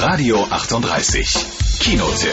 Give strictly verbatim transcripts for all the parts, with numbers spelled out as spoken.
Radio achtunddreißig. Kinotipp.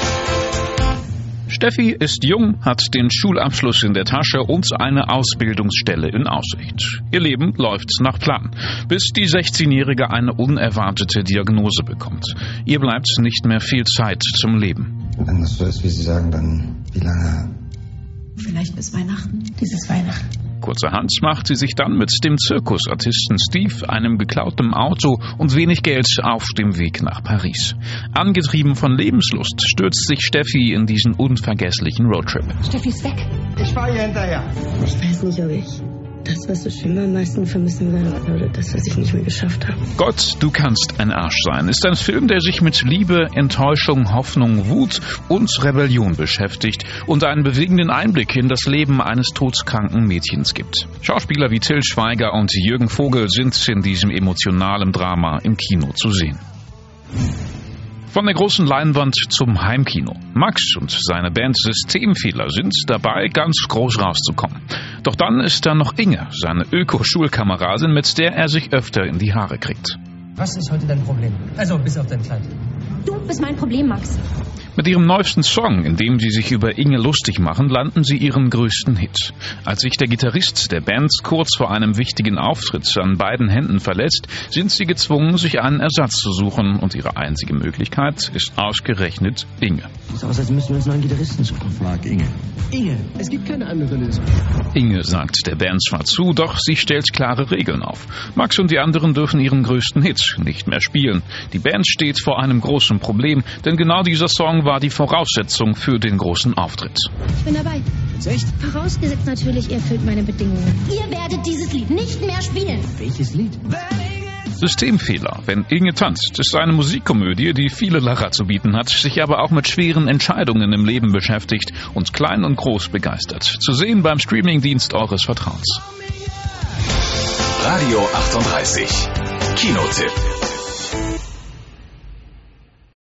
Steffi ist jung, hat den Schulabschluss in der Tasche und eine Ausbildungsstelle in Aussicht. Ihr Leben läuft nach Plan, bis die sechzehnjährige eine unerwartete Diagnose bekommt. Ihr bleibt nicht mehr viel Zeit zum Leben. Wenn das so ist, wie Sie sagen, dann wie lange? Vielleicht bis Weihnachten. Dieses Weihnachten. Kurzerhand macht sie sich dann mit dem Zirkusartisten Steve, einem geklauten Auto und wenig Geld auf dem Weg nach Paris. Angetrieben von Lebenslust stürzt sich Steffi in diesen unvergesslichen Roadtrip. Steffi ist weg. Ich fahre hier hinterher. Ich weiß nicht, ob ich das, was ich immer am meisten vermissen werde, oder das, was ich nicht mehr geschafft habe. Gott, du kannst ein Arsch sein, ist ein Film, der sich mit Liebe, Enttäuschung, Hoffnung, Wut und Rebellion beschäftigt und einen bewegenden Einblick in das Leben eines todkranken Mädchens gibt. Schauspieler wie Till Schweiger und Jürgen Vogel sind in diesem emotionalen Drama im Kino zu sehen. Von der großen Leinwand zum Heimkino. Max und seine Band Systemfehler sind dabei, ganz groß rauszukommen. Doch dann ist da noch Inge, seine Öko-Schulkameradin, mit der er sich öfter in die Haare kriegt. Was ist heute dein Problem? Also, bis auf dein Kleid. Du bist mein Problem, Max. Mit ihrem neuesten Song, in dem sie sich über Inge lustig machen, landen sie ihren größten Hit. Als sich der Gitarrist der Band kurz vor einem wichtigen Auftritt an beiden Händen verletzt, sind sie gezwungen, sich einen Ersatz zu suchen, und ihre einzige Möglichkeit ist ausgerechnet Inge. Sieht aus, als müssten wir uns einen neuen Gitarristen suchen. Frag Inge. Inge, es gibt keine andere Lösung. Inge sagt der Band zwar zu, doch sie stellt klare Regeln auf. Max und die anderen dürfen ihren größten Hit nicht mehr spielen. Die Band steht vor einem großen Problem, denn genau dieser Song war die Voraussetzung für den großen Auftritt. Ich bin dabei. Jetzt echt? Vorausgesetzt natürlich, ihr erfüllt meine Bedingungen. Ihr werdet dieses Lied nicht mehr spielen. Welches Lied? Systemfehler, wenn Inge tanzt, ist eine Musikkomödie, die viele Lacher zu bieten hat, sich aber auch mit schweren Entscheidungen im Leben beschäftigt und klein und groß begeistert. Zu sehen beim Streamingdienst eures Vertrauens. Radio achtunddreißig. Kinotipp.